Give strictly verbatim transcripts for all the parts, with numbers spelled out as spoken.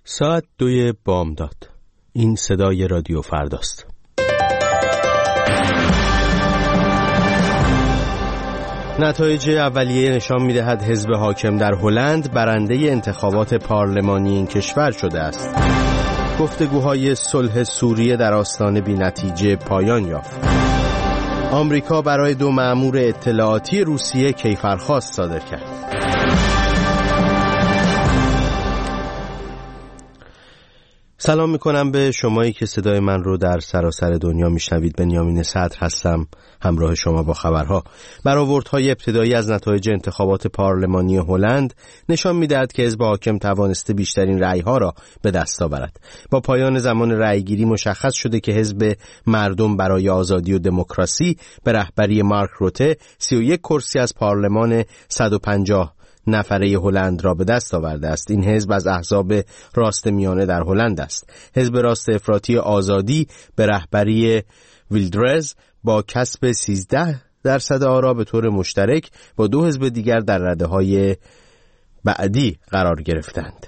ساعت دوی بامداد. این صدای رادیو فرداست. نتایج اولیه نشان می‌دهد حزب حاکم در هلند برنده انتخابات پارلمانی این کشور شده است. گفتگوهای صلح سوریه در آستانه بی‌نتیجه پایان یافت. آمریکا برای دو مأمور اطلاعاتی روسیه کیفرخواست صادر کرد. سلام میکنم به شمایی که صدای من رو در سراسر دنیا میشنوید. بنیامین صدر هستم، همراه شما با خبرها. برآوردهای ابتدایی از نتایج انتخابات پارلمانی هلند نشان میدهد که حزب حاکم توانسته بیشترین رأی‌ها را به دست آورد. با پایان زمان رأیگیری مشخص شده که حزب مردم برای آزادی و دموکراسی به رهبری مارک روته سی و یک کرسی از پارلمان صد و پنجاه نفره هلند را به دست آورده است. این حزب از احزاب راست میانه در هلند است. حزب راست افراطی آزادی به رهبری ویلدرز با کسب سیزده درصد آرا به طور مشترک با دو حزب دیگر در رده‌های بعدی قرار گرفتند.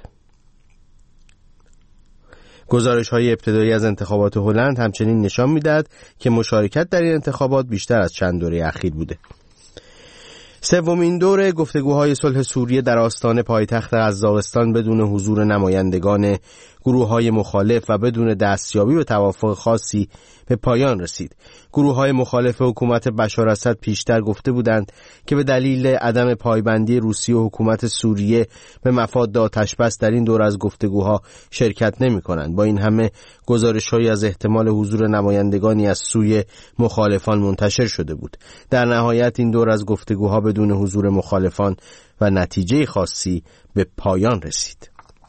گزارش‌های ابتدایی از انتخابات هلند همچنین نشان می‌دهد که مشارکت در این انتخابات بیشتر از چند دوره اخیر بوده. سومین دوره گفتگوهای صلح سوریه در آستان پایتخت قزاقستان بدون حضور نمایندگان گروه‌های مخالف و بدون دستیابی به توافق خاصی به پایان رسید. گروه‌های مخالف حکومت بشار اسد پیشتر گفته بودند که به دلیل عدم پایبندی روسیه و حکومت سوریه به مفاد آتش بس در این دور از گفتگوها شرکت نمی‌کنند. با این همه گزارش‌هایی از احتمال حضور نمایندگانی از سوی مخالفان منتشر شده بود. در نهایت این دور از گفتگوها بدون حضور مخالفان و نتیجه خاصی به پایان رسید.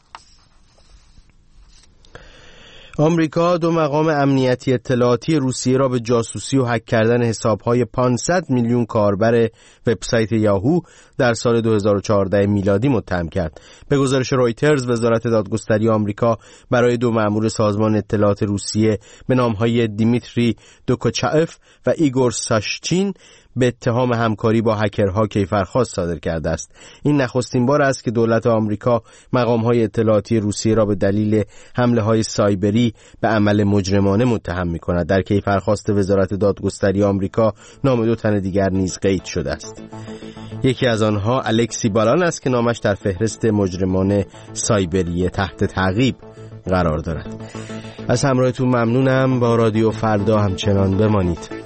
آمریکا دو مقام امنیتی اطلاعاتی روسیه را به جاسوسی و هک کردن حساب‌های پانصد میلیون کاربر وبسایت یاهو در سال دو هزار و چهارده میلادی متهم کرد. به گزارش رویترز، وزارت دادگستری آمریکا برای دو مأمور سازمان اطلاعات روسیه به نام‌های دیمیتری دوکوچایف و ایگور ساشچین به اتهام همکاری با هکرها کیفرخواست صادر کرده است. این نخستین بار است که دولت آمریکا مقام‌های اطلاعاتی روسیه را به دلیل حمله‌های سایبری به عمل مجرمانه متهم می‌کند. در کیفرخواست وزارت دادگستری آمریکا نام دو تن دیگر نیز قید شده است. یکی از آنها الکسی بالان است که نامش در فهرست مجرمان سایبری تحت تعقیب قرار دارد. از همراهتون ممنونم. با رادیو فردا همچنان بمانید.